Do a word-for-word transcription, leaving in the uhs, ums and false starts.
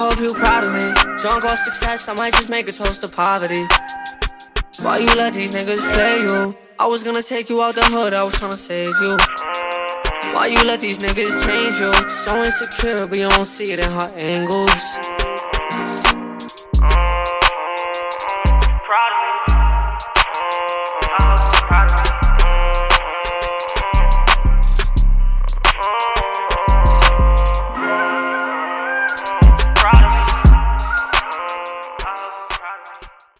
Hope you proud of me. Drunk off success, I might just make a toast to poverty. Why you let these niggas play you? I was gonna take you out the hood, I was tryna save you. Why you let these niggas change you? So insecure, but you don't see it in her angles.